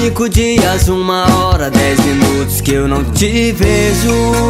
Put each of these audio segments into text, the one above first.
5 dias, 1 hora, 10 minutos que eu não te vejo.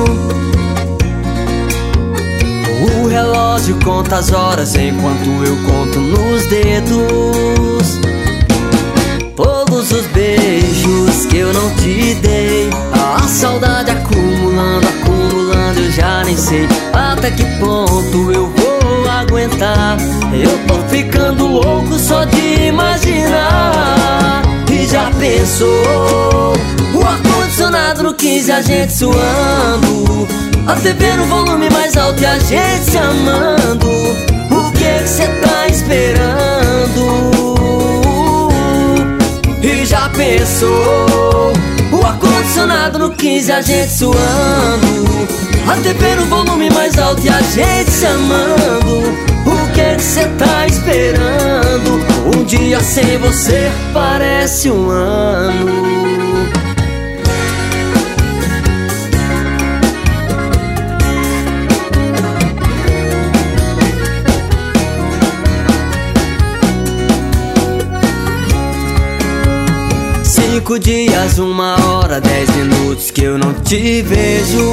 O relógio conta as horas enquanto eu conto nos dedos. Todos os beijos que eu não te dei, a saudade acumulando, acumulando, eu já nem sei até que ponto eu vou aguentar. Eu tô ficando louco só de imaginar. E já pensou, o ar-condicionado no 15, a gente suando, a TV no volume mais alto e a gente se amando. O que cê tá esperando? E já pensou, o ar-condicionado no 15, a gente suando, a TV no volume mais alto e a gente se amando. O que cê tá esperando? Um dia sem você parece um ano. 5 dias, 1 hora, 10 minutos que eu não te vejo.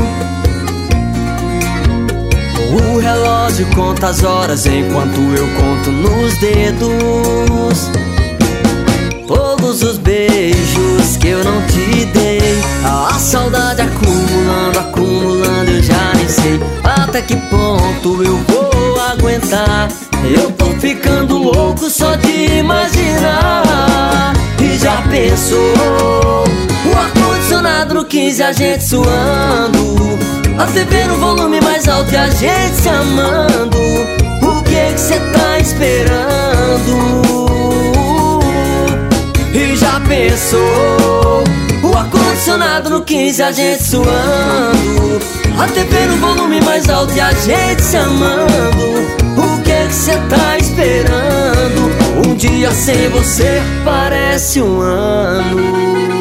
O relógio conta as horas enquanto eu conto nos dedos. Todos os beijos que eu não te dei, a saudade acumulando, acumulando, eu já nem sei até que ponto eu vou aguentar. Eu tô ficando louco só de imaginar. E já pensou, o ar-condicionado no 15, a gente suando, a TV no volume mais alto e a gente se amando. O que cê tá esperando? E já pensou, o ar-condicionado no 15, a gente suando, a TV no volume mais alto e a gente se amando. O que cê tá esperando? Um dia sem você parece um ano.